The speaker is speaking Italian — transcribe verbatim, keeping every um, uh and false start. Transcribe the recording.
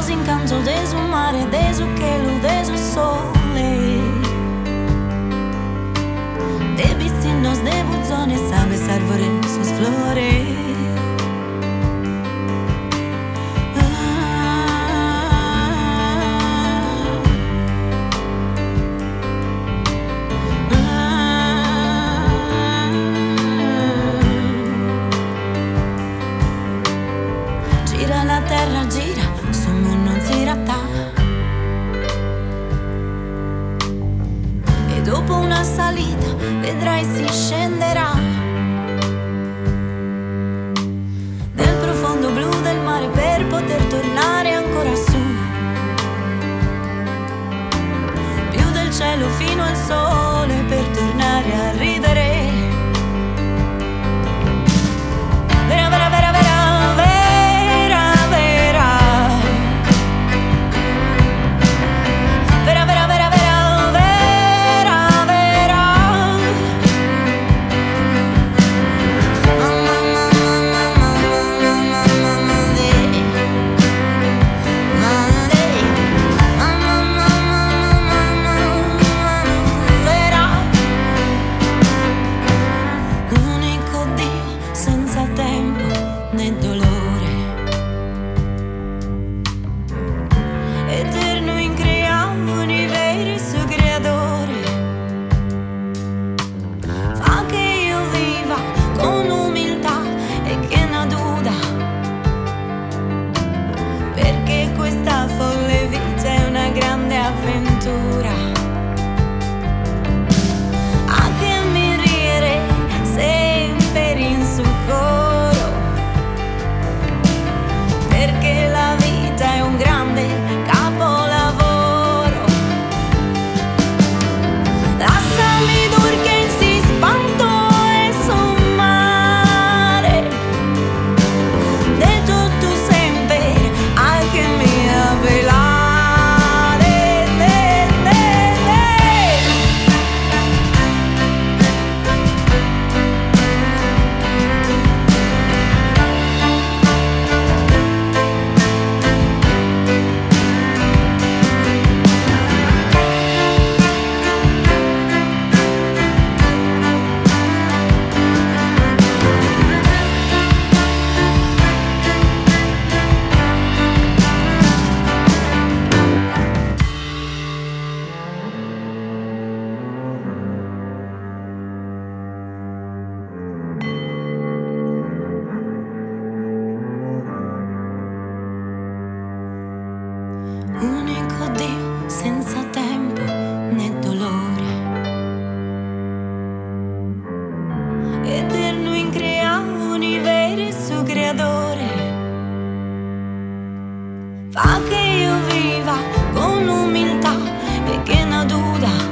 incanto de su mare, de su chelu, de su sole, de vecinos, de buzones, sabes, árboles, sus flores. La terra gira, su mondo non si ratta. E dopo una salita vedrai si scenderà nel profondo blu del mare per poter tornare ancora su, più del cielo fino al sole per tornare a ridere. Vera, vera, vera, vera. Unico Dio senza tempo né dolore, eterno increa universo creatore, fa che io viva con umiltà e che naduda